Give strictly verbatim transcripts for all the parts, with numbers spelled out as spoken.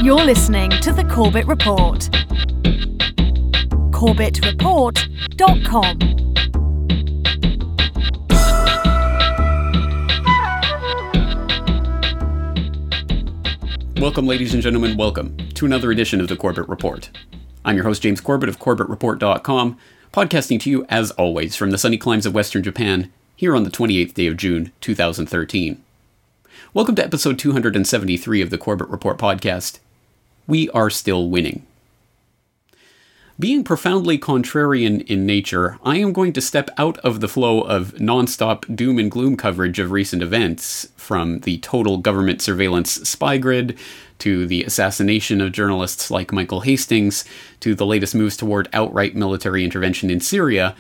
You're listening to The Corbett Report. corbett report dot com. Welcome, ladies and gentlemen, welcome to another edition of The Corbett Report. I'm your host, James Corbett of corbett report dot com, podcasting to you, as always, from the sunny climes of Western Japan, here on the twenty-eighth day of June, two thousand thirteen. Welcome to episode two hundred seventy-three of the Corbett Report podcast. We are still winning. Being profoundly contrarian in nature, I am going to step out of the flow of non-stop doom and gloom coverage of recent events, from the total government surveillance spy grid, to the assassination of journalists like Michael Hastings, to the latest moves toward outright military intervention in Syria,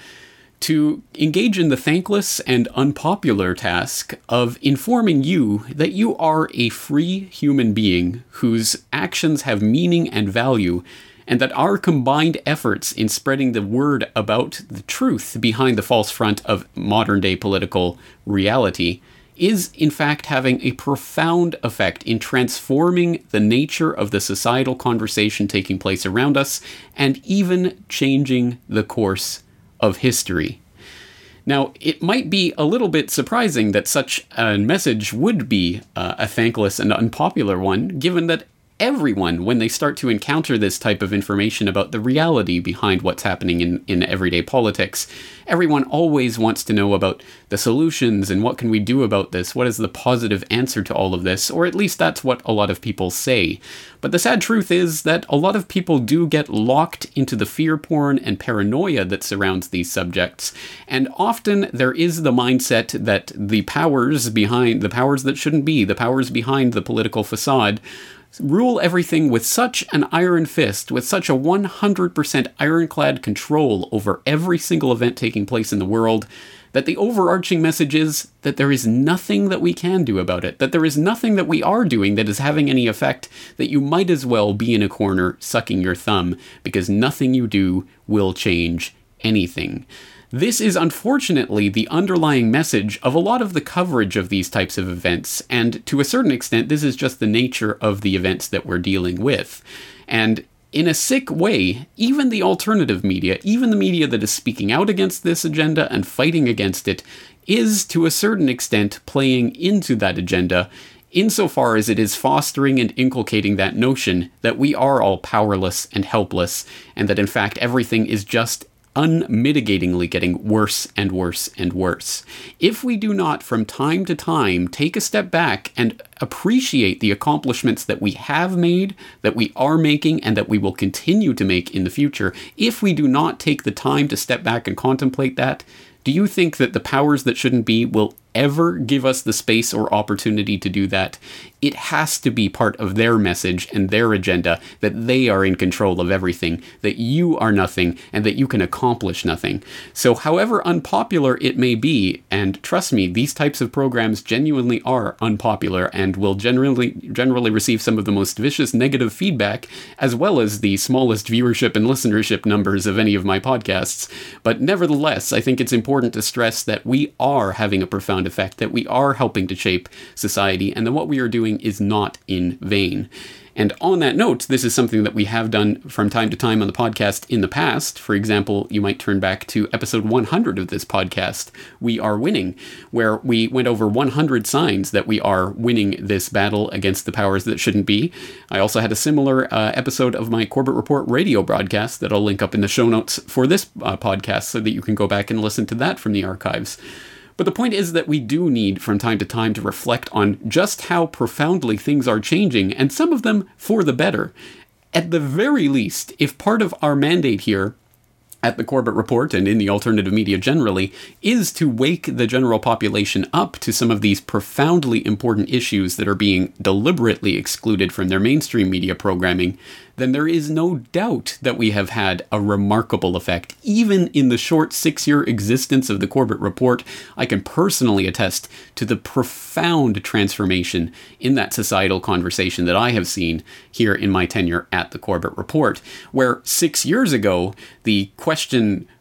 to engage in the thankless and unpopular task of informing you that you are a free human being whose actions have meaning and value, and that our combined efforts in spreading the word about the truth behind the false front of modern-day political reality is, in fact, having a profound effect in transforming the nature of the societal conversation taking place around us, and even changing the course of history. Now, it might be a little bit surprising that such a message would be uh, a thankless and unpopular one, given that everyone, when they start to encounter this type of information about the reality behind what's happening in, in everyday politics, everyone always wants to know about the solutions and what can we do about this, what is the positive answer to all of this, or at least that's what a lot of people say. But the sad truth is that a lot of people do get locked into the fear porn and paranoia that surrounds these subjects, and often there is the mindset that the powers behind, the powers that shouldn't be, the powers behind the political facade, rule everything with such an iron fist, with such a one hundred percent ironclad control over every single event taking place in the world, that the overarching message is that there is nothing that we can do about it, that there is nothing that we are doing that is having any effect, that you might as well be in a corner sucking your thumb, because nothing you do will change anything. This is unfortunately the underlying message of a lot of the coverage of these types of events, and to a certain extent, this is just the nature of the events that we're dealing with. And in a sick way, even the alternative media, even the media that is speaking out against this agenda and fighting against it, is to a certain extent playing into that agenda, insofar as it is fostering and inculcating that notion that we are all powerless and helpless, and that in fact everything is just unmitigatingly getting worse and worse and worse. If we do not, from time to time, take a step back and appreciate the accomplishments that we have made, that we are making, and that we will continue to make in the future, if we do not take the time to step back and contemplate that, do you think that the powers that shouldn't be will ever give us the space or opportunity to do that? It has to be part of their message and their agenda that they are in control of everything, that you are nothing, and that you can accomplish nothing. So however unpopular it may be, and trust me, these types of programs genuinely are unpopular and will generally generally receive some of the most vicious negative feedback, as well as the smallest viewership and listenership numbers of any of my podcasts. But nevertheless, I think it's important to stress that we are having a profound effect, that we are helping to shape society, and that what we are doing is not in vain. And on that note, this is something that we have done from time to time on the podcast in the past. For example, you might turn back to episode one hundred of this podcast, We Are Winning, where we went over one hundred signs that we are winning this battle against the powers that shouldn't be. I also had a similar uh, episode of my Corbett Report radio broadcast that I'll link up in the show notes for this uh, podcast so that you can go back and listen to that from the archives. But the point is that we do need, from time to time, to reflect on just how profoundly things are changing, and some of them for the better. At the very least, if part of our mandate here at the Corbett Report and in the alternative media generally is to wake the general population up to some of these profoundly important issues that are being deliberately excluded from their mainstream media programming, then there is no doubt that we have had a remarkable effect. Even in the short six-year existence of the Corbett Report, I can personally attest to the profound transformation in that societal conversation that I have seen here in my tenure at the Corbett Report, where six years ago, the question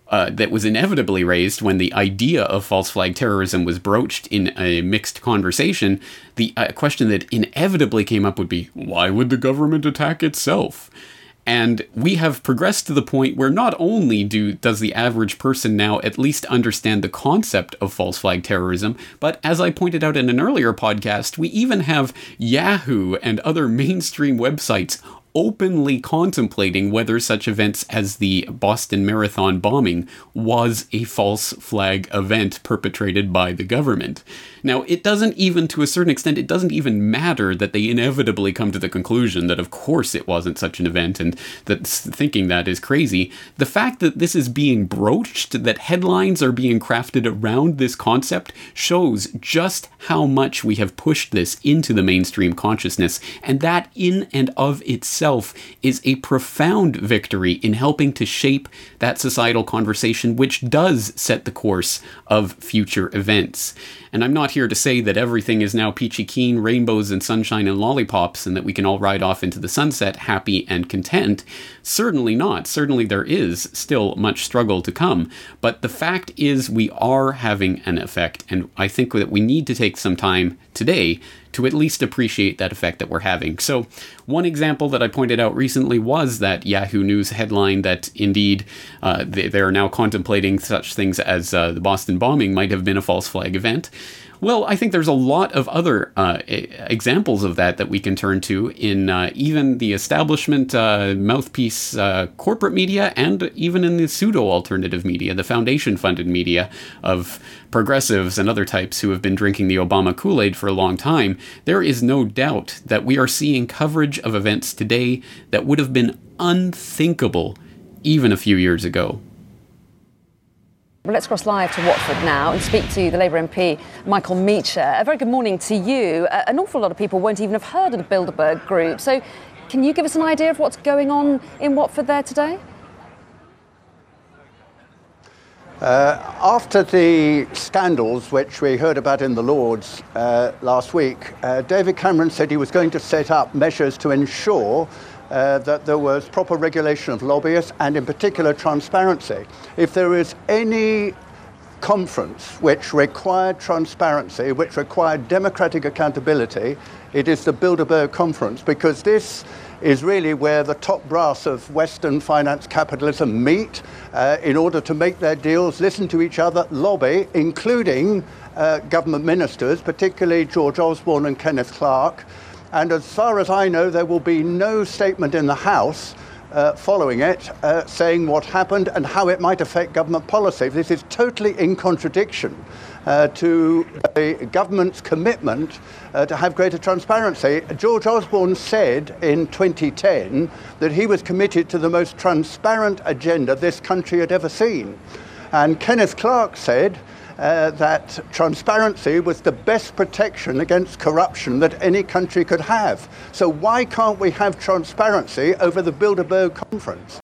uh, that was inevitably raised when the idea of false flag terrorism was broached in a mixed conversation, the uh, question that inevitably came up would be, why would the government attack itself? And we have progressed to the point where not only do does the average person now at least understand the concept of false flag terrorism, but as I pointed out in an earlier podcast, we even have Yahoo and other mainstream websites openly contemplating whether such events as the Boston Marathon bombing was a false flag event perpetrated by the government. Now, it doesn't even, to a certain extent, it doesn't even matter that they inevitably come to the conclusion that of course it wasn't such an event and that thinking that is crazy. The fact that this is being broached, that headlines are being crafted around this concept, shows just how much we have pushed this into the mainstream consciousness, and that in and of itself is a profound victory in helping to shape that societal conversation which does set the course of future events. And I'm not here to say that everything is now peachy keen, rainbows and sunshine and lollipops, and that we can all ride off into the sunset happy and content. Certainly not. Certainly there is still much struggle to come. But the fact is we are having an effect, and I think that we need to take some time today to at least appreciate that effect that we're having. So one example that I pointed out recently was that Yahoo News headline that indeed uh, they, they're now contemplating such things as uh, the Boston bombing might have been a false flag event. Well, I think there's a lot of other uh, examples of that that we can turn to in uh, even the establishment uh, mouthpiece uh, corporate media, and even in the pseudo-alternative media, the foundation-funded media of progressives and other types who have been drinking the Obama Kool-Aid for a long time. There is no doubt that we are seeing coverage of events today that would have been unthinkable even a few years ago. Well, let's cross live to Watford now and speak to the Labour M P, Michael Meacher. A very good morning to you. Uh, an awful lot of people won't even have heard of the Bilderberg Group. So can you give us an idea of what's going on in Watford there today? Uh, after the scandals which we heard about in the Lords uh, last week, uh, David Cameron said he was going to set up measures to ensure Uh, that there was proper regulation of lobbyists and in particular transparency. If there is any conference which required transparency, which required democratic accountability, it is the Bilderberg Conference, because this is really where the top brass of Western finance capitalism meet uh, in order to make their deals, listen to each other, lobby, including uh, government ministers, particularly George Osborne and Kenneth Clarke. And as far as I know, there will be no statement in the House uh, following it uh, saying what happened and how it might affect government policy. This is totally in contradiction uh, to the government's commitment uh, to have greater transparency. George Osborne said in twenty ten that he was committed to the most transparent agenda this country had ever seen. And Kenneth Clarke said Uh, that transparency was the best protection against corruption that any country could have. So why can't we have transparency over the Bilderberg Conference?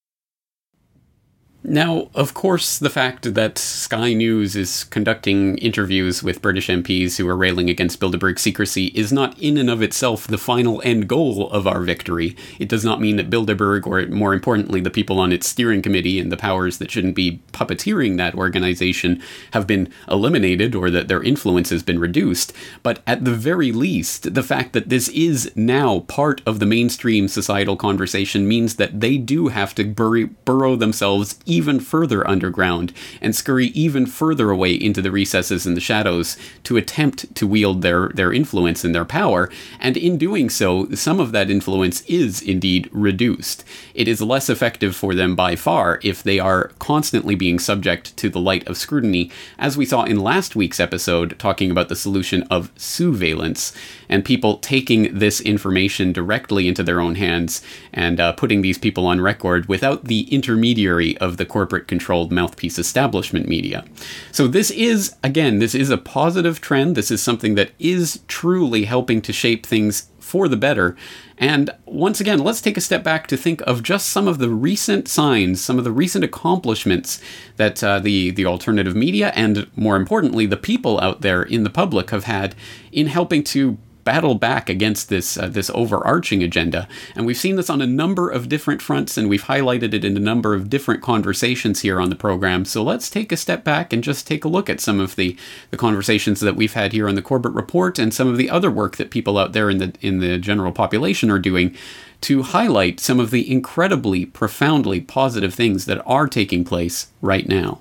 Now, of course, the fact that Sky News is conducting interviews with British M Ps who are railing against Bilderberg secrecy is not in and of itself the final end goal of our victory. It does not mean that Bilderberg, or more importantly, the people on its steering committee and the powers that shouldn't be puppeteering that organization, have been eliminated or that their influence has been reduced. But at the very least, the fact that this is now part of the mainstream societal conversation means that they do have to bur- burrow themselves even further underground and scurry even further away into the recesses and the shadows to attempt to wield their, their influence and their power, and in doing so, some of that influence is indeed reduced. It is less effective for them by far if they are constantly being subject to the light of scrutiny, as we saw in last week's episode talking about the solution of surveillance, and people taking this information directly into their own hands and uh, putting these people on record without the intermediary of the corporate-controlled mouthpiece establishment media. So this is, again, this is a positive trend. This is something that is truly helping to shape things for the better. And once again, let's take a step back to think of just some of the recent signs, some of the recent accomplishments that uh, the, the alternative media and, more importantly, the people out there in the public have had in helping to battle back against this uh, this overarching agenda. And we've seen this on a number of different fronts, and we've highlighted it in a number of different conversations here on the program. So let's take a step back and just take a look at some of the, the conversations that we've had here on the Corbett Report and some of the other work that people out there in the in the general population are doing to highlight some of the incredibly, profoundly positive things that are taking place right now.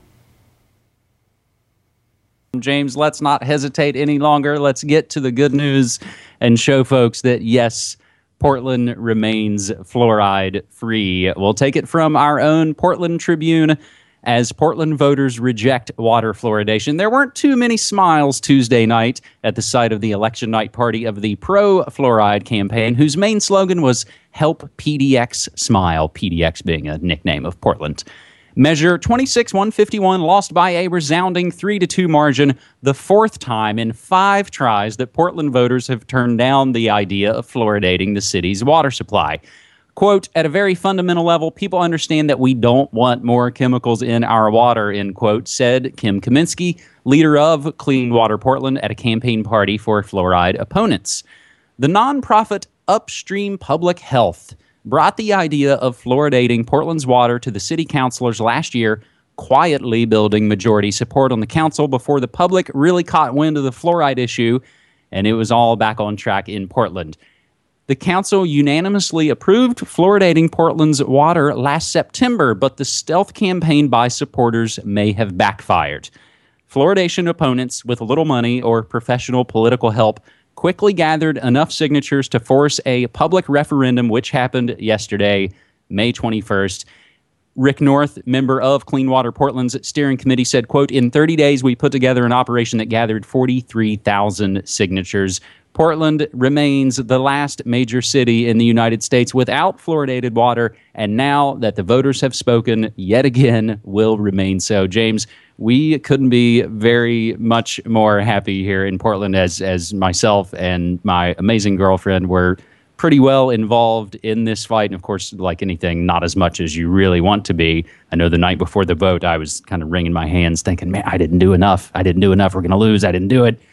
James, let's not hesitate any longer. Let's get to the good news and show folks that, yes, Portland remains fluoride-free. We'll take it from our own Portland Tribune. As Portland voters reject water fluoridation, there weren't too many smiles Tuesday night at the site of the election night party of the pro-fluoride campaign, whose main slogan was Help P D X Smile, P D X being a nickname of Portland. Measure twenty-six one fifty-one lost by a resounding three to two margin, the fourth time in five tries that Portland voters have turned down the idea of fluoridating the city's water supply. Quote, at a very fundamental level, people understand that we don't want more chemicals in our water, end quote, said Kim Kaminsky, leader of Clean Water Portland, at a campaign party for fluoride opponents. The nonprofit Upstream Public Health brought the idea of fluoridating Portland's water to the city councilors last year, quietly building majority support on the council before the public really caught wind of the fluoride issue, and it was all back on track in Portland. The council unanimously approved fluoridating Portland's water last September, but the stealth campaign by supporters may have backfired. Fluoridation opponents with little money or professional political help quickly gathered enough signatures to force a public referendum, which happened yesterday, May twenty-first. Rick North, member of Clean Water Portland's steering committee, said, quote, in thirty days, we put together an operation that gathered forty-three thousand signatures. Portland remains the last major city in the United States without fluoridated water, and now that the voters have spoken, yet again, will remain so. James, we couldn't be very much more happy here in Portland as, as myself and my amazing girlfriend were pretty well involved in this fight. And of course, like anything, not as much as you really want to be. I know the night before the vote, I was kind of wringing my hands thinking, man, I didn't do enough. I didn't do enough. We're going to lose. I didn't do it.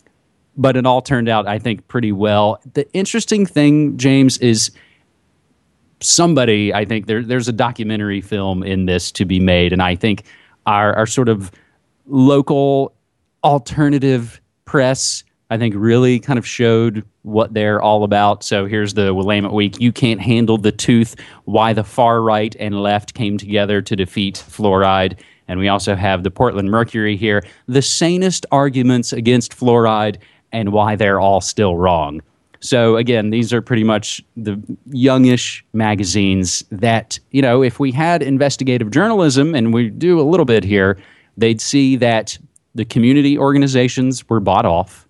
But it all turned out, I think, pretty well. The interesting thing, James, is somebody, I think there, there's a documentary film in this to be made. And I think our, our sort of local alternative press, I think, really kind of showed what they're all about. So here's the Willamette Week. You can't handle the tooth. Why the far right and left came together to defeat fluoride. And we also have the Portland Mercury here. The sanest arguments against fluoride and why they're all still wrong. So again, these are pretty much the youngish magazines that, you know, if we had investigative journalism, and we do a little bit here, they'd see that the community organizations were bought off.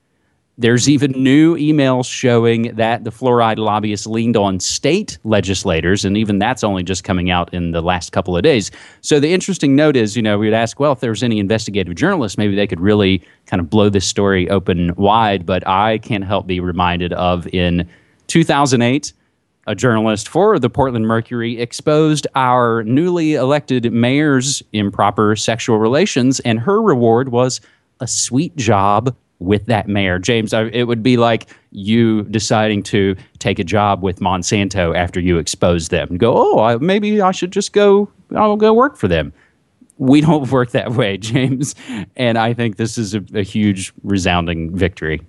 There's even new emails showing that the fluoride lobbyists leaned on state legislators, and even that's only just coming out in the last couple of days. So the interesting note is, you know, we would ask, well, if there was any investigative journalists, maybe they could really kind of blow this story open wide. But I can't help be reminded of in two thousand eight, a journalist for the Portland Mercury exposed our newly elected mayor's improper sexual relations, and her reward was a sweet job with that mayor. James, I, it would be like you deciding to take a job with Monsanto after you expose them and go, oh, I, maybe I should just go, I'll go work for them. We don't work that way, James. And I think this is a, a huge, resounding victory.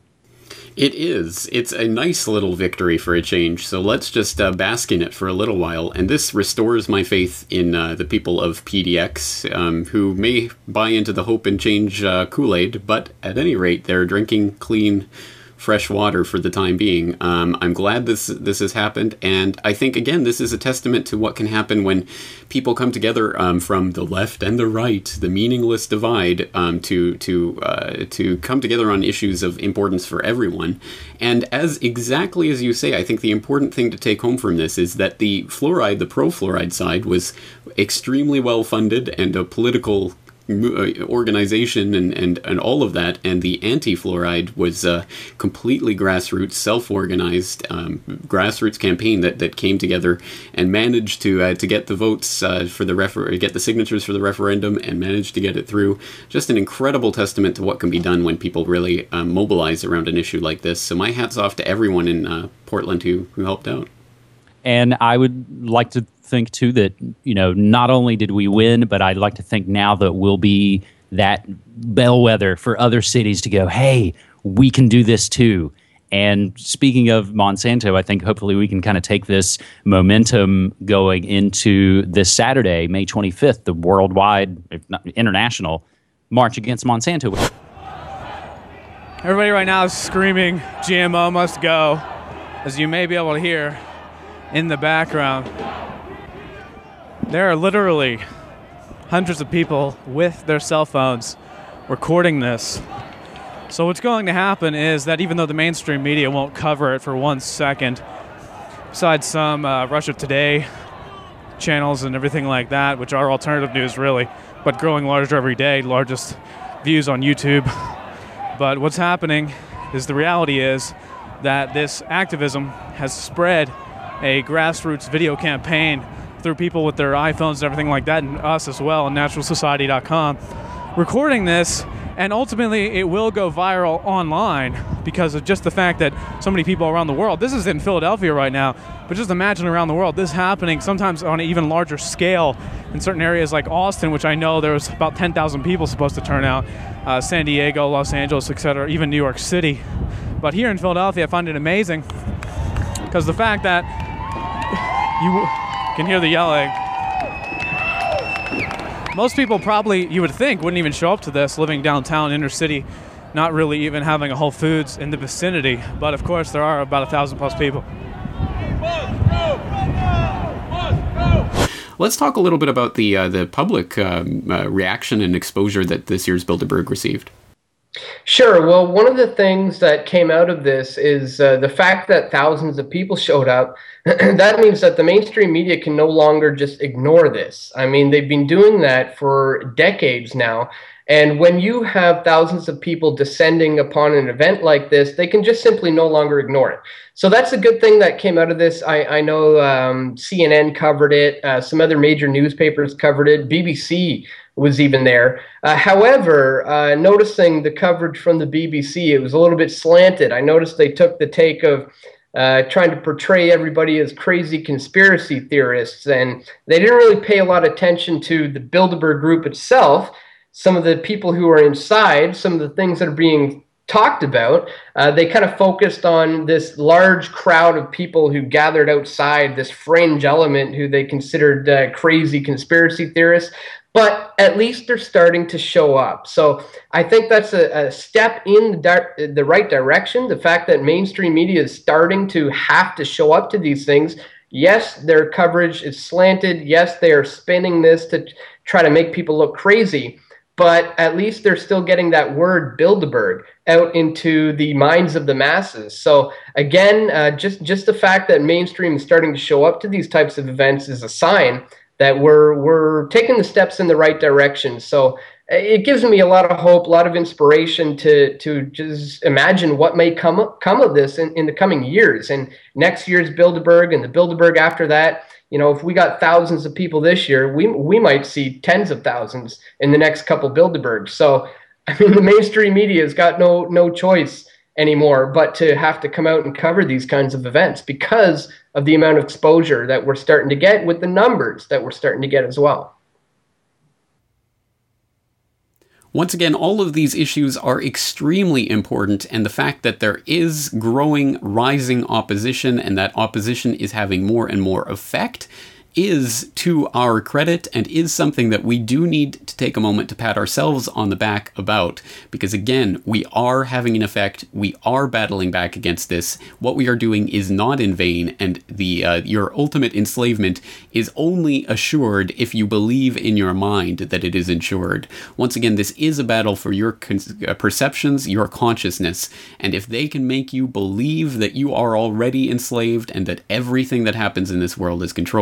It is. It's a nice little victory for a change, so let's just uh, bask in it for a little while. And this restores my faith in uh, the people of P D X, um, who may buy into the hope and change uh, Kool-Aid, but at any rate, they're drinking clean, fresh water for the time being. Um, I'm glad this this has happened, and I think, again, this is a testament to what can happen when people come together um, from the left and the right, the meaningless divide, um, to to uh, to come together on issues of importance for everyone. And as exactly as you say, I think the important thing to take home from this is that the fluoride, the pro-fluoride side, was extremely well funded, and a political organization and, and, and all of that, and the anti-fluoride was a completely grassroots, self-organized um, grassroots campaign that, that came together and managed to uh, to get the votes uh, for the refer- get the signatures for the referendum and managed to get it through. Just an incredible testament to what can be done when people really um, mobilize around an issue like this. So my hat's off to everyone in uh, Portland who, who helped out. And I would like to think, too, that, you know, not only did we win, but I'd like to think now that we'll be that bellwether for other cities to go, hey, we can do this, too. And speaking of Monsanto, I think hopefully we can kind of take this momentum going into this Saturday, May twenty-fifth, the worldwide, if not international, March Against Monsanto. Everybody right now is screaming, G M O must go, as you may be able to hear in the background. There are literally hundreds of people with their cell phones recording this. So what's going to happen is that even though the mainstream media won't cover it for one second, besides some uh, Russia Today channels and everything like that, which are alternative news really, but growing larger every day, largest views on YouTube. But what's happening is the reality is that this activism has spread a grassroots video campaign through people with their iPhones and everything like that, and us as well on natural society dot com, recording this, and ultimately it will go viral online because of just the fact that so many people around the world, this is in Philadelphia right now, but just imagine around the world, this happening sometimes on an even larger scale in certain areas like Austin, which I know there was about ten thousand people supposed to turn out, uh, San Diego, Los Angeles, et cetera, even New York City. But here in Philadelphia, I find it amazing because the fact that you can hear the yelling. Most people probably, you would think, wouldn't even show up to this, living downtown, inner city, not really even having a Whole Foods in the vicinity. But of course, there are about a thousand plus people. Let's talk a little bit about the uh, the public um, uh, reaction and exposure that this year's Bilderberg received. Sure. Well, one of the things that came out of this is uh, the fact that thousands of people showed up. That means that the mainstream media can no longer just ignore this. I mean, they've been doing that for decades now. And when you have thousands of people descending upon an event like this, they can just simply no longer ignore it. So that's a good thing that came out of this. I, I know um, C N N covered it. Uh, some other major newspapers covered it. B B C was even there. Uh, however, uh, noticing the coverage from the B B C, it was a little bit slanted. I noticed they took the take of uh, trying to portray everybody as crazy conspiracy theorists, and they didn't really pay a lot of attention to the Bilderberg Group itself, some of the people who are inside, some of the things that are being talked about. Uh, they kind of focused on this large crowd of people who gathered outside, this fringe element who they considered uh, crazy conspiracy theorists. But at least they're starting to show up. So I think that's a, a step in the, di- the right direction. The fact that mainstream media is starting to have to show up to these things. Yes, their coverage is slanted. Yes, they are spinning this to try to make people look crazy. But at least they're still getting that word Bilderberg out into the minds of the masses. So again, uh, just, just the fact that mainstream is starting to show up to these types of events is a sign that we're we're taking the steps in the right direction. So it gives me a lot of hope, a lot of inspiration to to just imagine what may come come of this in, in the coming years. And next year's Bilderberg and the Bilderberg after that, you know, if we got thousands of people this year, we we might see tens of thousands in the next couple Bilderbergs. So I mean, the mainstream media has got no no choice anymore but to have to come out and cover these kinds of events because of the amount of exposure that we're starting to get with the numbers that we're starting to get as well. Once again, all of these issues are extremely important, and the fact that there is growing, rising opposition, and that opposition is having more and more effect is to our credit and is something that we do need to take a moment to pat ourselves on the back about, because again, we are having an effect, we are battling back against this, what we are doing is not in vain, and the uh, your ultimate enslavement is only assured if you believe in your mind that it is ensured. Once again, this is a battle for your con- uh, perceptions, your consciousness, and if they can make you believe that you are already enslaved and that everything that happens in this world is controlled,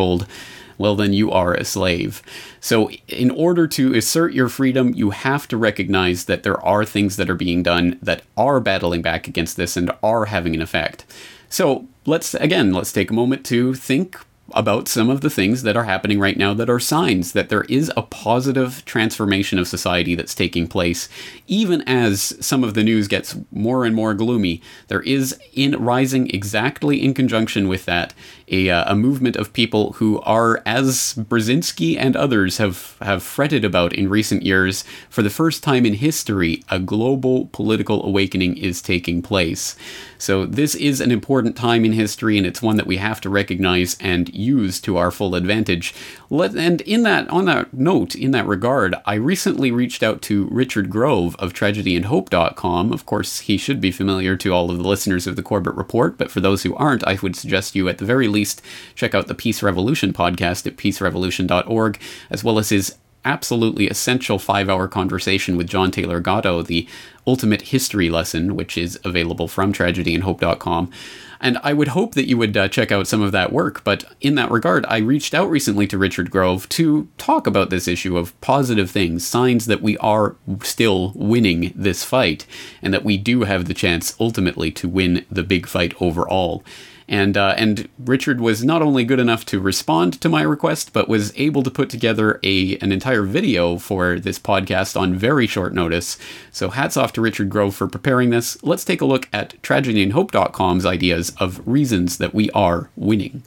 well, then you are a slave. So in order to assert your freedom, you have to recognize that there are things that are being done that are battling back against this and are having an effect. So let's, again, let's take a moment to think about some of the things that are happening right now that are signs that there is a positive transformation of society that's taking place. Even as some of the news gets more and more gloomy, there is, in rising exactly in conjunction with that, a, uh, a movement of people who are, as Brzezinski and others have, have fretted about in recent years, for the first time in history, a global political awakening is taking place. So this is an important time in history, and it's one that we have to recognize and use to our full advantage. Let, and in that, on that note, in that regard, I recently reached out to Richard Grove of tragedy and hope dot com. Of course, he should be familiar to all of the listeners of the Corbett Report, but for those who aren't, I would suggest you at the very least check out the Peace Revolution podcast at peace revolution dot org, as well as his absolutely essential five-hour conversation with John Taylor Gatto, the ultimate history lesson, which is available from tragedy and hope dot com. And I would hope that you would uh, check out some of that work. But in that regard, I reached out recently to Richard Grove to talk about this issue of positive things, signs that we are still winning this fight, and that we do have the chance ultimately to win the big fight overall. And uh, and Richard was not only good enough to respond to my request, but was able to put together a an entire video for this podcast on very short notice. So hats off to Richard Grove for preparing this. Let's take a look at tragedy and hope dot com's ideas of reasons that we are winning.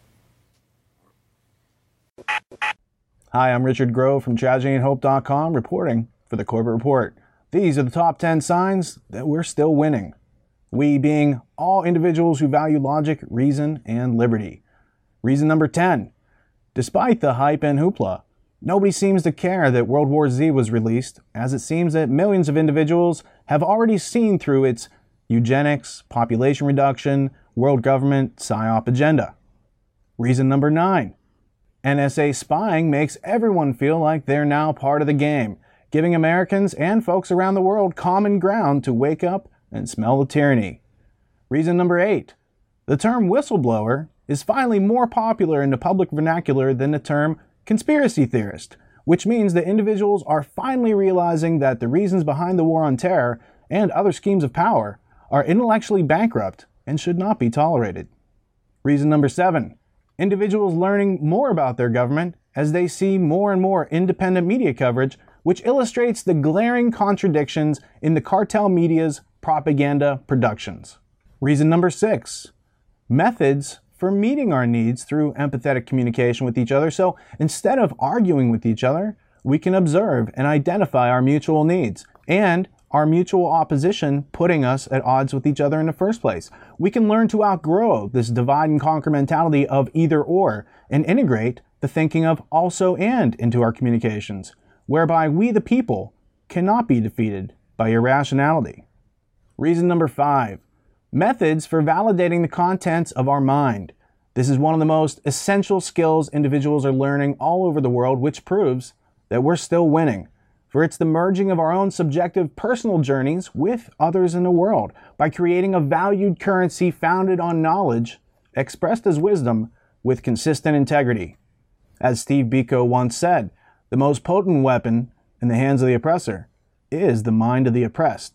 Hi, I'm Richard Grove from tragedy and hope dot com reporting for the Corbett Report. These are the top ten signs that we're still winning. We being all individuals who value logic, reason, and liberty. Reason number ten. Despite the hype and hoopla, nobody seems to care that World War Z was released, as it seems that millions of individuals have already seen through its eugenics, population reduction, world government, psyop agenda. Reason number nine. N S A spying makes everyone feel like they're now part of the game, giving Americans and folks around the world common ground to wake up and smell the tyranny. Reason number eight. The term whistleblower is finally more popular in the public vernacular than the term conspiracy theorist, which means that individuals are finally realizing that the reasons behind the war on terror and other schemes of power are intellectually bankrupt and should not be tolerated. Reason number seven. Individuals learning more about their government as they see more and more independent media coverage, which illustrates the glaring contradictions in the cartel media's propaganda productions. Reason number six. Methods for meeting our needs through empathetic communication with each other. So instead of arguing with each other, we can observe and identify our mutual needs and our mutual opposition putting us at odds with each other in the first place. We can learn to outgrow this divide and conquer mentality of either or and integrate the thinking of also and into our communications, whereby we the people cannot be defeated by irrationality. Reason number five. Methods for validating the contents of our mind. This is one of the most essential skills individuals are learning all over the world, which proves that we're still winning. For it's the merging of our own subjective personal journeys with others in the world by creating a valued currency founded on knowledge, expressed as wisdom, with consistent integrity. As Steve Biko once said, the most potent weapon in the hands of the oppressor is the mind of the oppressed.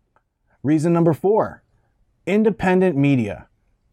Reason number four. Independent media.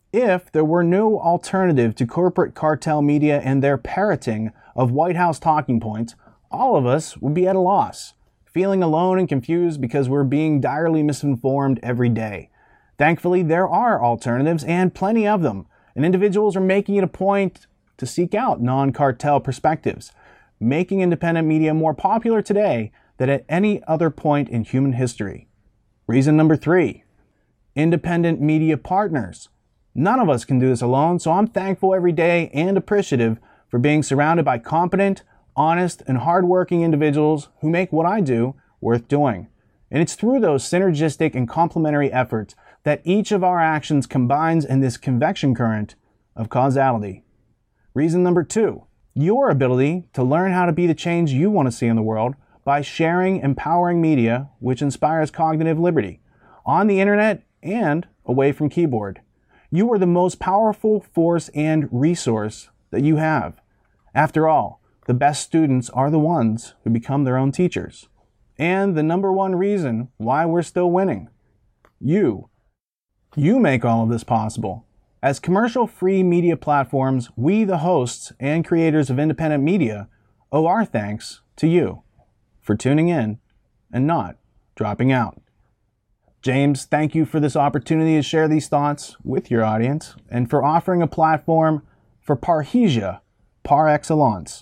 If there were no alternative to corporate cartel media and their parroting of White House talking points, all of us would be at a loss, feeling alone and confused because we're being direly misinformed every day. Thankfully, there are alternatives and plenty of them, and individuals are making it a point to seek out non-cartel perspectives, making independent media more popular today than at any other point in human history. Reason number three. Independent media partners. None of us can do this alone, so I'm thankful every day and appreciative for being surrounded by competent, honest, and hardworking individuals who make what I do worth doing. And it's through those synergistic and complementary efforts that each of our actions combines in this convection current of causality. Reason number two. Your ability to learn how to be the change you want to see in the world by sharing empowering media which inspires cognitive liberty on the internet and away from keyboard. You are the most powerful force and resource that you have. After all, the best students are the ones who become their own teachers. And the number one reason why we're still winning. You. You make all of this possible. As commercial-free media platforms, we, the hosts and creators of independent media, owe our thanks to you for tuning in and not dropping out. James, thank you for this opportunity to share these thoughts with your audience and for offering a platform for parrhesia par excellence.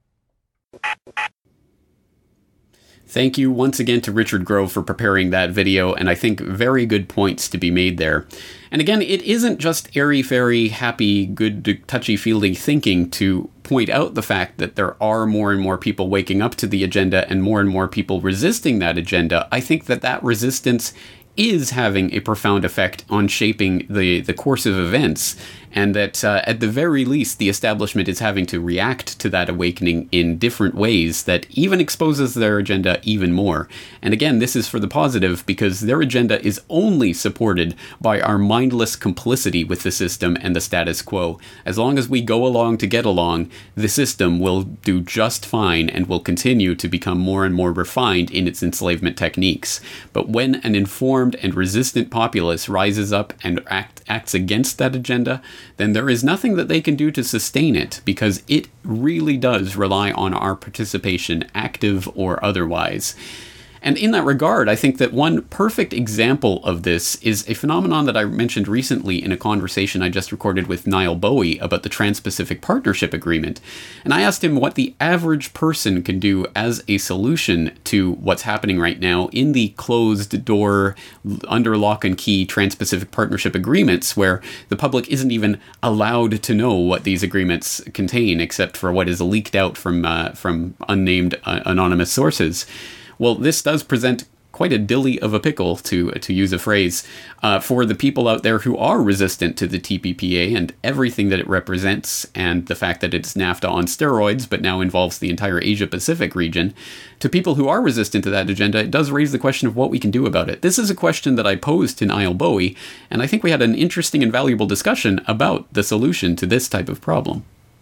Thank you once again to Richard Grove for preparing that video, and I think very good points to be made there. And again, it isn't just airy-fairy, happy, good, touchy-feely thinking to point out the fact that there are more and more people waking up to the agenda and more and more people resisting that agenda. I think that that resistance is having a profound effect on shaping the, the course of events, and that uh, at the very least the establishment is having to react to that awakening in different ways that even exposes their agenda even more. And again, this is for the positive because their agenda is only supported by our mindless complicity with the system and the status quo. As long as we go along to get along, the system will do just fine and will continue to become more and more refined in its enslavement techniques. But when an informed and resistant populace rises up and act, acts against that agenda, then there is nothing that they can do to sustain it, because it really does rely on our participation, active or otherwise. And in that regard, I think that one perfect example of this is a phenomenon that I mentioned recently in a conversation I just recorded with Niall Bowie about the Trans-Pacific Partnership Agreement. And I asked him what the average person can do as a solution to what's happening right now in the closed-door, under lock and key Trans-Pacific Partnership agreements, where the public isn't even allowed to know what these agreements contain, except for what is leaked out from, uh, from unnamed uh, anonymous sources. Well, this does present quite a dilly of a pickle, to to use a phrase, uh, for the people out there who are resistant to the T P P A and everything that it represents, and the fact that it's NAFTA on steroids, but now involves the entire Asia-Pacific region. To people who are resistant to that agenda, it does raise the question of what we can do about it. This is a question that I posed to Niall Bowie, and I think we had an interesting and valuable discussion about the solution to this type of problem.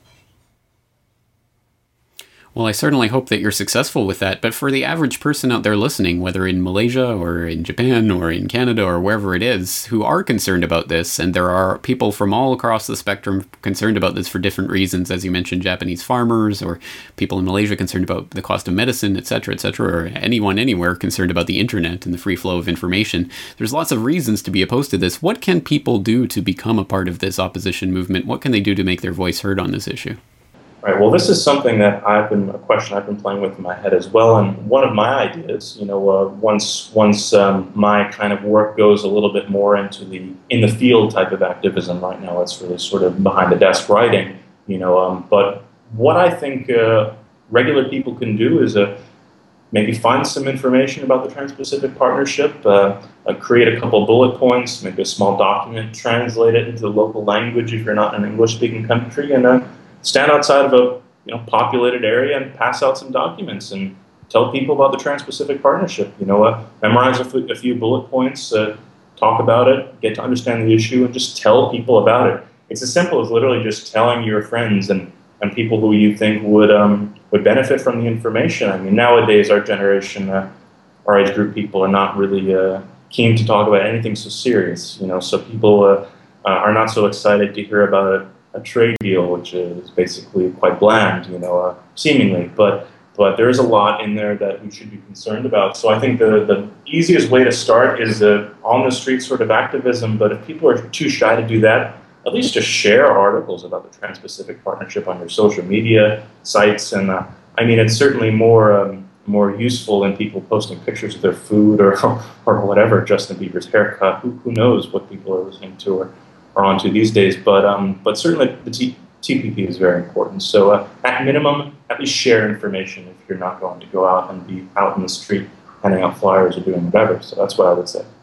Well, I certainly hope that you're successful with that, but for the average person out there listening, whether in Malaysia or in Japan or in Canada or wherever it is, who are concerned about this, and there are people from all across the spectrum concerned about this for different reasons, as you mentioned, Japanese farmers, or people in Malaysia concerned about the cost of medicine, et cetera, et cetera, or anyone anywhere concerned about the internet and the free flow of information. There's lots of reasons to be opposed to this. What can people do to become a part of this opposition movement? What can they do to make their voice heard on this issue? Right. Well, this is something that I've been a question I've been playing with in my head as well. And one of my ideas, you know, uh, once once um, my kind of work goes a little bit more into the in the field type of activism. Right now, it's really sort of behind the desk writing, you know. Um, but what I think uh, regular people can do is uh, maybe find some information about the Trans-Pacific Partnership, uh, uh, create a couple bullet points, maybe a small document, translate it into the local language if you're not in an English-speaking country, and uh, stand outside of a you know populated area and pass out some documents and tell people about the Trans-Pacific Partnership. You know, uh, memorize a, f a few bullet points, uh, talk about it, get to understand the issue, and just tell people about it. It's as simple as literally just telling your friends and, and people who you think would um, would benefit from the information. I mean, nowadays our generation, uh, our age group people are not really uh, keen to talk about anything so serious. You know, so people uh, uh, are not so excited to hear about it. A trade deal, which is basically quite bland, you know, uh, seemingly, but but there is a lot in there that we should be concerned about. So I think the the easiest way to start is uh, on the street sort of activism. But if people are too shy to do that, at least just share articles about the Trans-Pacific Partnership on your social media sites. And uh, I mean, it's certainly more um, more useful than people posting pictures of their food or or whatever. Justin Bieber's haircut. Who who knows what people are listening to or are onto these days, but um, but certainly the T P P is very important. So uh, at minimum, at least share information if you're not going to go out and be out in the street handing out flyers or doing whatever. So that's what I would say.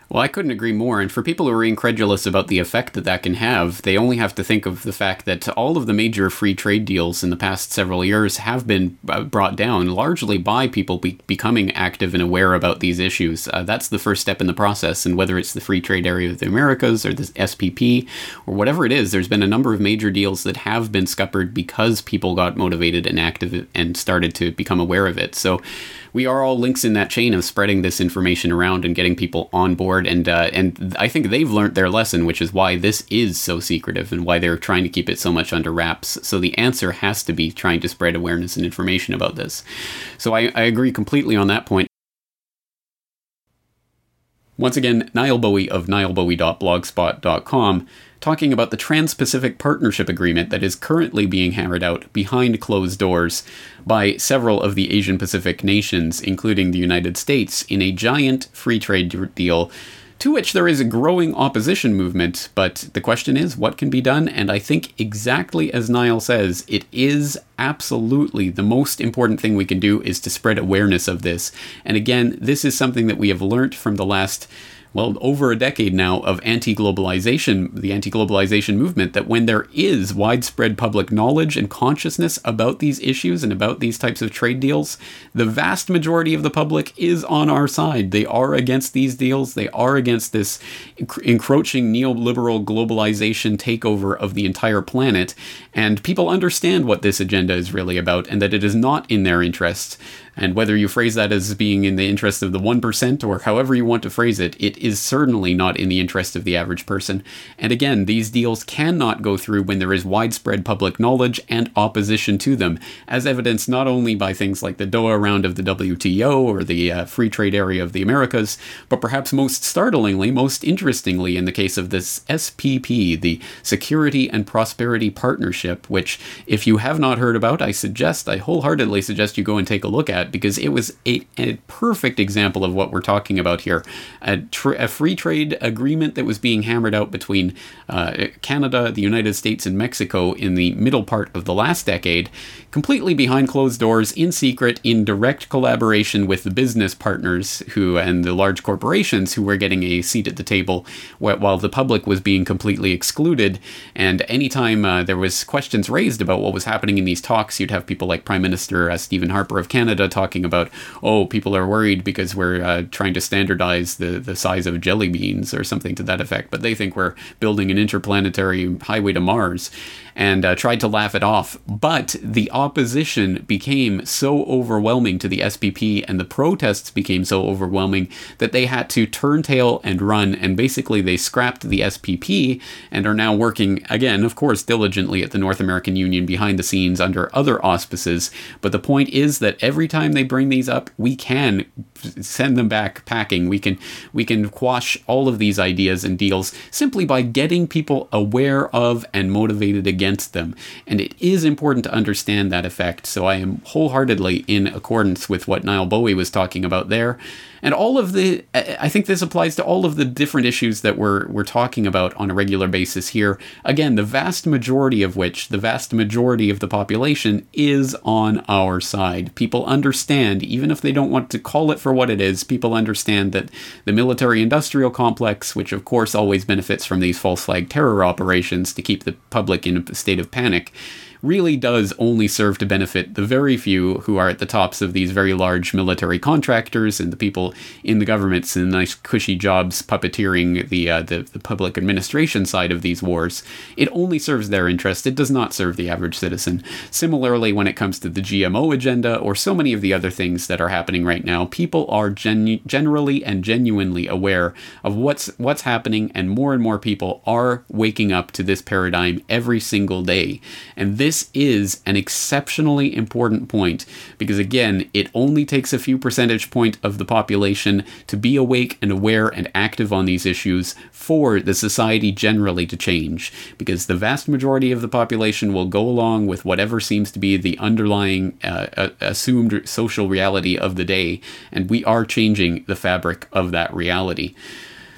Well, I couldn't agree more. And for people who are incredulous about the effect that that can have, they only have to think of the fact that all of the major free trade deals in the past several years have been brought down largely by people be- becoming active and aware about these issues. Uh, that's the first step in the process. And whether it's the Free Trade Area of the Americas or the S P P or whatever it is, there's been a number of major deals that have been scuppered because people got motivated and active and started to become aware of it. So we are all links in that chain of spreading this information around and getting people on board. And uh, and I think they've learned their lesson, which is why this is so secretive and why they're trying to keep it so much under wraps. So the answer has to be trying to spread awareness and information about this. So I, I agree completely on that point. Once again, Niall Bowie of niall bowie dot blogspot dot com talking about the Trans-Pacific Partnership Agreement that is currently being hammered out behind closed doors by several of the Asian Pacific nations, including the United States, in a giant free trade deal to which there is a growing opposition movement. But the question is, what can be done? And I think exactly as Niall says, it is absolutely the most important thing we can do is to spread awareness of this. And again, this is something that we have learnt from the last well, over a decade now of anti-globalization, the anti-globalization movement, that when there is widespread public knowledge and consciousness about these issues and about these types of trade deals, the vast majority of the public is on our side. They are against these deals. They are against this enc- encroaching neoliberal globalization takeover of the entire planet. And people understand what this agenda is really about and that it is not in their interest. And whether you phrase that as being in the interest of the one percent or however you want to phrase it, it is certainly not in the interest of the average person. And again, these deals cannot go through when there is widespread public knowledge and opposition to them, as evidenced not only by things like the Doha round of the W T O or the uh, Free Trade Area of the Americas, but perhaps most startlingly, most interestingly, in the case of this S P P, the Security and Prosperity Partnership, which if you have not heard about, I suggest, I wholeheartedly suggest you go and take a look at, because it was a, a perfect example of what we're talking about here. A, tr- a free trade agreement that was being hammered out between uh, Canada, the United States, and Mexico in the middle part of the last decade, completely behind closed doors, in secret, in direct collaboration with the business partners who and the large corporations who were getting a seat at the table, while the public was being completely excluded. And anytime uh, there was questions raised about what was happening in these talks, you'd have people like Prime Minister uh, Stephen Harper of Canada talking about, oh, people are worried because we're uh, trying to standardize the, the size of jelly beans or something to that effect, but they think we're building an interplanetary highway to Mars, and uh, tried to laugh it off. But the opposition became so overwhelming to the S P P and the protests became so overwhelming that they had to turn tail and run, and basically they scrapped the S P P and are now working, again, of course, diligently at the North American Union behind the scenes under other auspices. But the point is that every time they bring these up, we can send them back packing. We can we can quash all of these ideas and deals simply by getting people aware of and motivated against them. And it is important to understand that effect. So I am wholeheartedly in accordance with what Niall Bowie was talking about there. And all of the, I think this applies to all of the different issues that we're we're talking about on a regular basis here. Again, the vast majority of which, the vast majority of the population is on our side. People understand, even if they don't want to call it for what it is, people understand that the military-industrial complex, which of course always benefits from these false flag terror operations to keep the public in a state of panic, really does only serve to benefit the very few who are at the tops of these very large military contractors and the people in the governments in nice cushy jobs puppeteering the, uh, the the public administration side of these wars. It only serves their interest. It does not serve the average citizen. Similarly, when it comes to the G M O agenda or so many of the other things that are happening right now, people are genu- generally and genuinely aware of what's what's happening, and more and more people are waking up to this paradigm every single day. And this This is an exceptionally important point because, again, it only takes a few percentage point of the population to be awake and aware and active on these issues for the society generally to change, because the vast majority of the population will go along with whatever seems to be the underlying uh, assumed social reality of the day, and we are changing the fabric of that reality.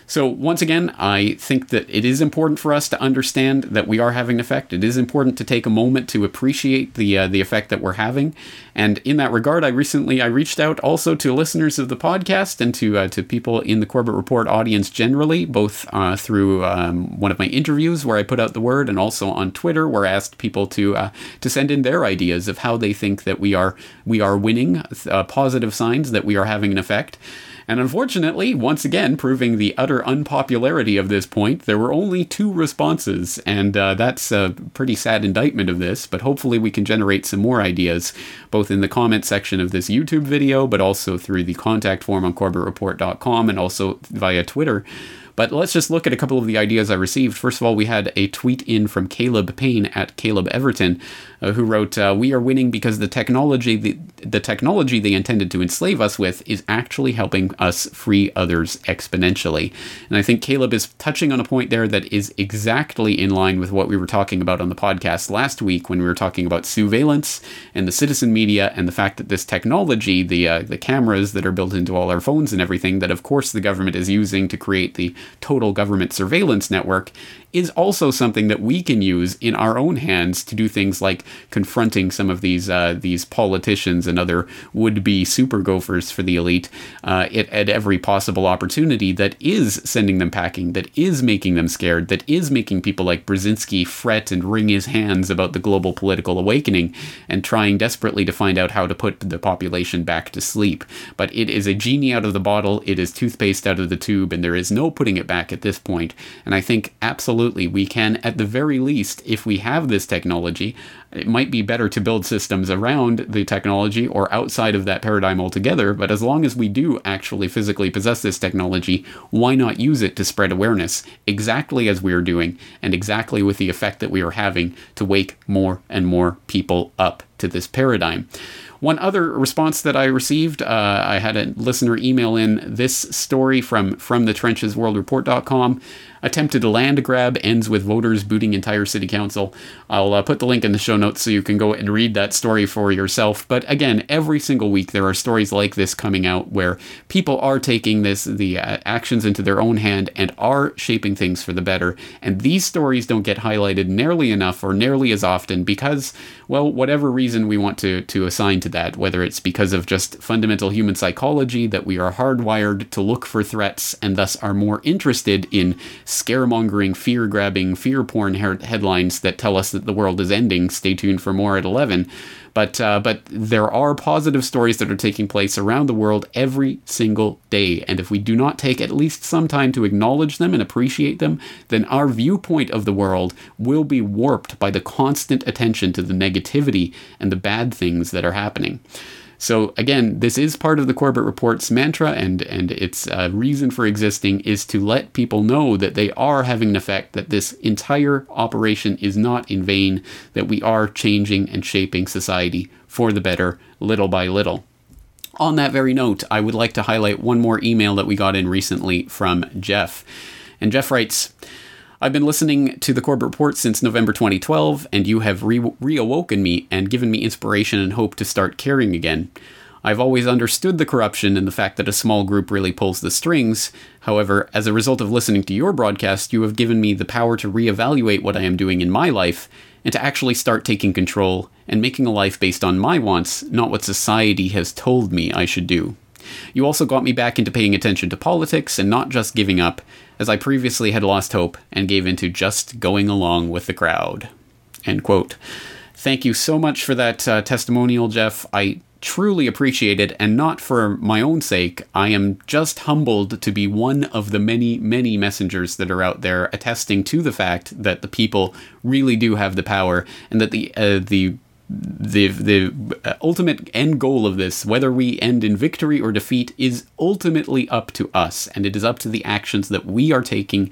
So once again, I think that it is important for us to understand that we are having an effect. It is important to take a moment to appreciate the uh, the effect that we're having. And in that regard, I recently I reached out also to listeners of the podcast and to uh, to people in the Corbett Report audience generally, both uh, through um, one of my interviews where I put out the word, and also on Twitter where I asked people to uh, to send in their ideas of how they think that we are we are winning, uh, positive signs that we are having an effect. And unfortunately, once again, proving the utter unpopularity of this point, there were only two responses, and uh, that's a pretty sad indictment of this, but hopefully we can generate some more ideas, both in the comment section of this YouTube video, but also through the contact form on Corbett Report dot com and also via Twitter. But let's just look at a couple of the ideas I received. First of all, we had a tweet in from Caleb Payne at Caleb Everton, uh, who wrote, uh, "We are winning because the technology the, the technology they intended to enslave us with is actually helping us free others exponentially." And I think Caleb is touching on a point there that is exactly in line with what we were talking about on the podcast last week when we were talking about surveillance and the citizen media and the fact that this technology, the uh, the cameras that are built into all our phones and everything, that of course the government is using to create the total government surveillance network, is also something that we can use in our own hands to do things like confronting some of these uh, these politicians and other would-be super gophers for the elite uh, at, at every possible opportunity that is sending them packing, that is making them scared, that is making people like Brzezinski fret and wring his hands about the global political awakening and trying desperately to find out how to put the population back to sleep. But it is a genie out of the bottle, it is toothpaste out of the tube, and there is no putting it back at this point. And I think absolutely we can, at the very least, if we have this technology, it might be better to build systems around the technology or outside of that paradigm altogether, but as long as we do actually physically possess this technology, why not use it to spread awareness, exactly as we are doing, and exactly with the effect that we are having to wake more and more people up to this paradigm. One other response that I received, uh, I had a listener email in this story from from the trenches world report dot com. Attempted land grab ends with voters booting entire city council. I'll uh, put the link in the show notes so you can go and read that story for yourself. But again, every single week there are stories like this coming out where people are taking this the uh, actions into their own hand and are shaping things for the better. And these stories don't get highlighted nearly enough or nearly as often because, well, whatever reason we want to to assign to that, whether it's because of just fundamental human psychology that we are hardwired to look for threats and thus are more interested in scaremongering, fear-grabbing, fear-porn he- headlines that tell us that the world is ending. Stay tuned for more at eleven. But uh, but there are positive stories that are taking place around the world every single day. And if we do not take at least some time to acknowledge them and appreciate them, then our viewpoint of the world will be warped by the constant attention to the negativity and the bad things that are happening. So again, this is part of the Corbett Report's mantra, and, and its uh, reason for existing is to let people know that they are having an effect, that this entire operation is not in vain, that we are changing and shaping society for the better, little by little. On that very note, I would like to highlight one more email that we got in recently from Jeff. And Jeff writes, "I've been listening to the Corbett Report since November twenty twelve, and you have re- reawoken me and given me inspiration and hope to start caring again. I've always understood the corruption and the fact that a small group really pulls the strings. However, as a result of listening to your broadcast, you have given me the power to reevaluate what I am doing in my life and to actually start taking control and making a life based on my wants, not what society has told me I should do. You also got me back into paying attention to politics and not just giving up, as I previously had lost hope and gave into just going along with the crowd." End quote. Thank you so much for that uh, testimonial, Jeff. I truly appreciate it, and not for my own sake. I am just humbled to be one of the many, many messengers that are out there attesting to the fact that the people really do have the power, and that the uh, the The the ultimate end goal of this, whether we end in victory or defeat, is ultimately up to us, and it is up to the actions that we are taking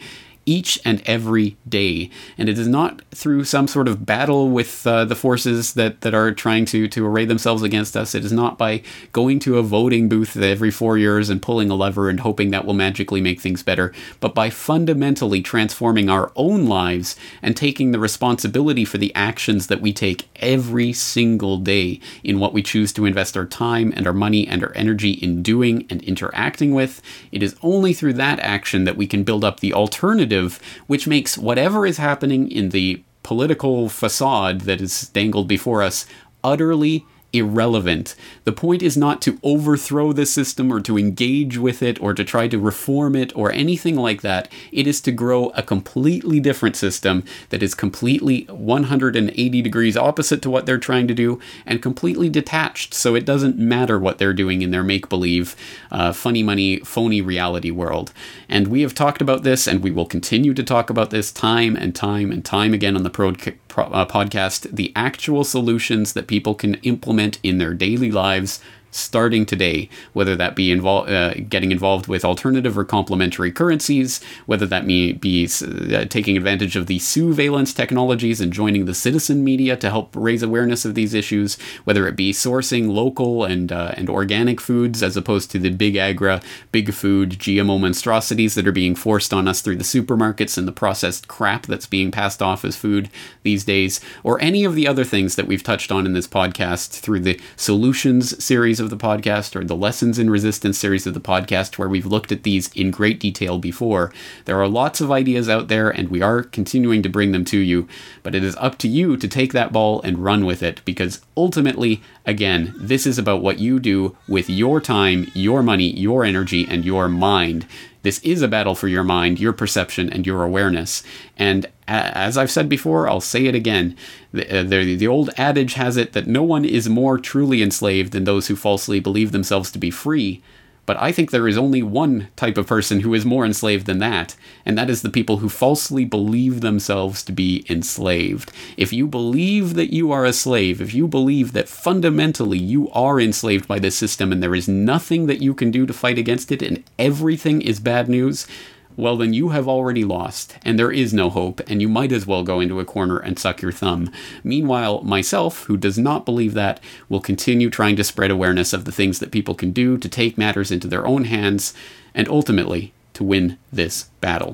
each and every day. And it is not through some sort of battle with uh, the forces that, that are trying to, to array themselves against us. It is not by going to a voting booth every four years and pulling a lever and hoping that will magically make things better, but by fundamentally transforming our own lives and taking the responsibility for the actions that we take every single day in what we choose to invest our time and our money and our energy in doing and interacting with. It is only through that action that we can build up the alternative, which makes whatever is happening in the political facade that is dangled before us utterly irrelevant. The point is not to overthrow the system or to engage with it or to try to reform it or anything like that. It is to grow a completely different system that is completely one hundred eighty degrees opposite to what they're trying to do and completely detached, so it doesn't matter what they're doing in their make-believe, uh, funny money, phony reality world. And we have talked about this, and we will continue to talk about this time and time and time again on the pro- pro- uh, podcast, the actual solutions that people can implement in their daily lives starting today, whether that be invol- uh, getting involved with alternative or complementary currencies, whether that may be uh, taking advantage of the surveillance technologies and joining the citizen media to help raise awareness of these issues, whether it be sourcing local and uh, and organic foods as opposed to the big agra, big food, G M O monstrosities that are being forced on us through the supermarkets and the processed crap that's being passed off as food these days, or any of the other things that we've touched on in this podcast through the solutions series of the podcast or the lessons in resistance series of the podcast, where we've looked at these in great detail before. There are lots of ideas out there, and we are continuing to bring them to you, but it is up to you to take that ball and run with it, because ultimately, again, this is about what you do with your time, your money, your energy, and your mind. This is a battle for your mind, your perception, and your awareness. And as I've said before, I'll say it again. The, uh, the, the old adage has it that no one is more truly enslaved than those who falsely believe themselves to be free. But I think there is only one type of person who is more enslaved than that, and that is the people who falsely believe themselves to be enslaved. If you believe that you are a slave, if you believe that fundamentally you are enslaved by this system and there is nothing that you can do to fight against it and everything is bad news, well, then you have already lost, and there is no hope, and you might as well go into a corner and suck your thumb. Meanwhile, myself, who does not believe that, will continue trying to spread awareness of the things that people can do to take matters into their own hands, and ultimately, to win this battle.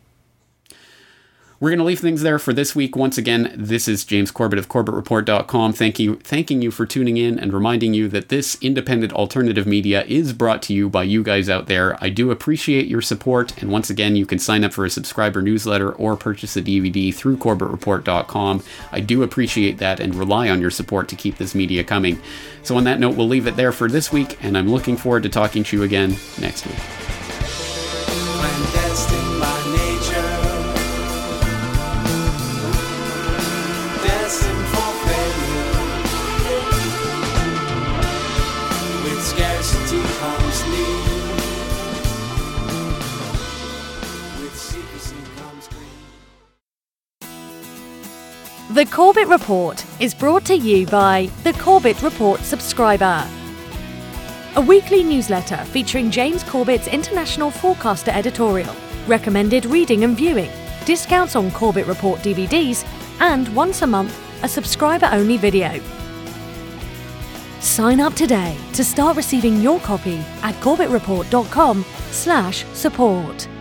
We're going to leave things there for this week. Once again, this is James Corbett of Corbett Report dot com. Thank you, thanking you for tuning in and reminding you that this independent alternative media is brought to you by you guys out there. I do appreciate your support. And once again, you can sign up for a subscriber newsletter or purchase a D V D through Corbett Report dot com. I do appreciate that and rely on your support to keep this media coming. So on that note, we'll leave it there for this week, and I'm looking forward to talking to you again next week. The Corbett Report is brought to you by the Corbett Report subscriber, a weekly newsletter featuring James Corbett's International Forecaster editorial, recommended reading and viewing, discounts on Corbett Report D V Ds, and once a month, a subscriber-only video. Sign up today to start receiving your copy at corbett report dot com slash support.